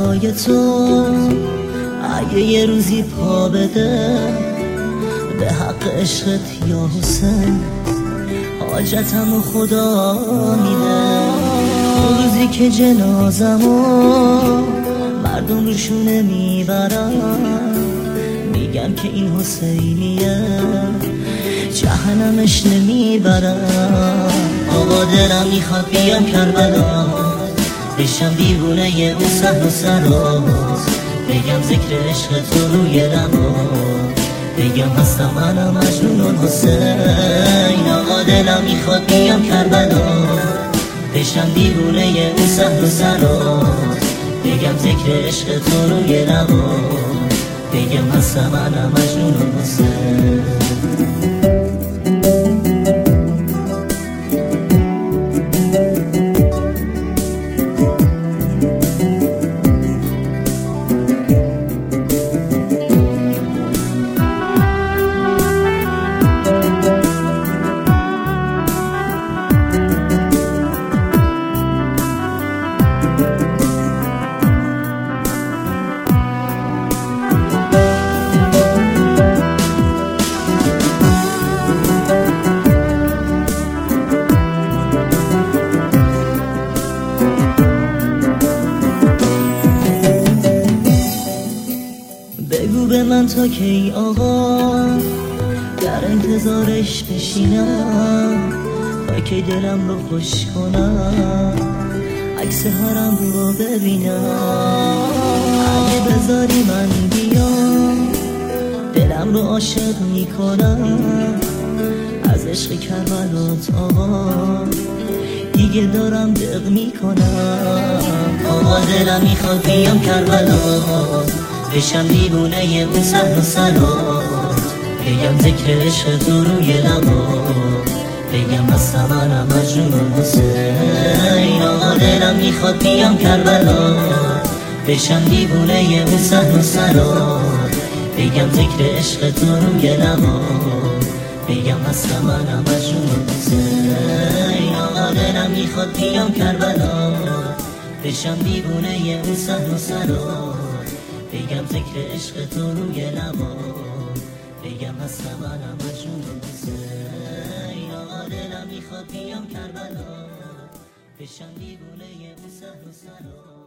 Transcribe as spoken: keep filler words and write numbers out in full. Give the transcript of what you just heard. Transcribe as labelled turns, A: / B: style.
A: برای تو اگه یه روزی پا بده به حق عشقت یا حسین، حاجتمو خدا میده. روزی که جنازمو مردم روشونه میبرن، میگم که این حسینیه جهنمش نمیبرن. آقا دلم میخواد بیام کربلا، بشم دیوونه ی اون سهر و سراز، بگم ذکر عشق تو روی لبا، بگم هستم منم مجنون حسین. آقا دلم میخواد بیام کربلا، بشم دیوونه ی اون سهر و سراز، بگم ذکر عشق تو روی لبا، بگم هستم منم مجنون حسین. بگو به من تا کی آقا در انتظارش بشینم، تا کی دلم رو خوش کنم عکس حرم رو ببینم. اگه بذاری من بیام دلم رو عاشق میکنم، از عشق کربلات آقا دیگه دارم دق میکنم. آقا دلم میخواد بیام کربلا، بشم دیوونه ی اون سهر و سراز، بگم ذکر عشق تو روی لبا، بگم هستم منم مجنون حسین. آقا دلم میخواد بیام کربلا، بشم دیوونه ی اون سهر و سراز، بگم ذکر عشق تو روی لبا، بگم هستم منم مجنون حسین. آقا دلم میخواد بیام کربلا، بشم دیوونه ی اون سهر و سراز، بگم ذکر عشق تو روی لبا، بگم هستم منم مجنون حسین. آقا دلم میخواد بیام کربلا، بشم دیوونه ی اون سهر و سراز.